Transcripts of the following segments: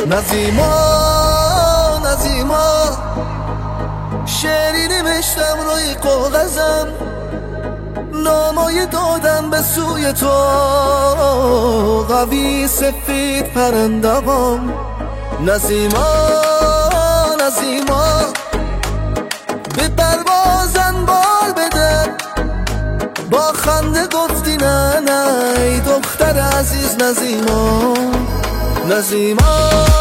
نظیما نظیما شعری نوشتم روی کاغذم، نامای دادم به سوی تو، قوی سفید پرنده‌ام. نظیما نظیما به پروازن بال بده، با خنده گفتی نه نه ای دختر عزیز. نظیما نظیما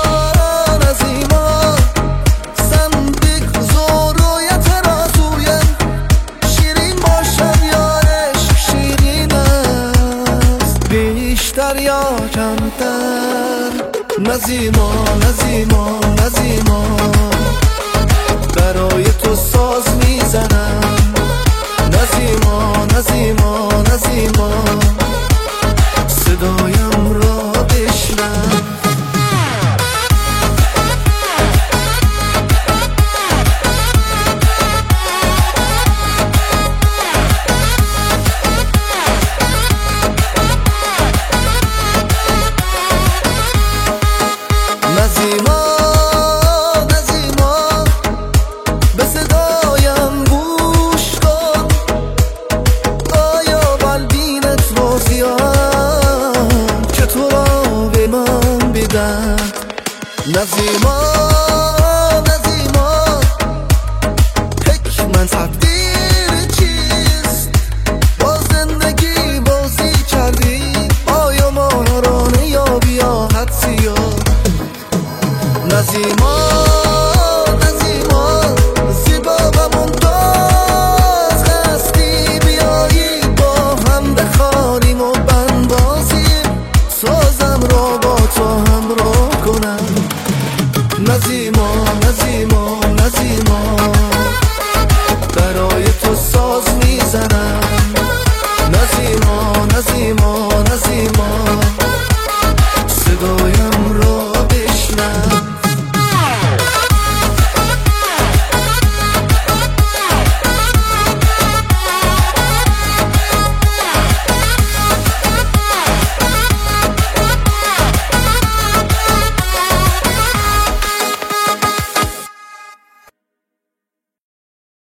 نظیما صندوق زورویت رازویم، شیرین باشم یا عشق شیرین است، بیشتر یا کمتر. نظیما نظیما نظیما برای تو ساز میزنم. نظیما نظیما نظیما صدایم را بشنو. نظیما نظیما به صدایم گوش کن، آیا قلبینت راضیم که تو را به من بدن. نظیما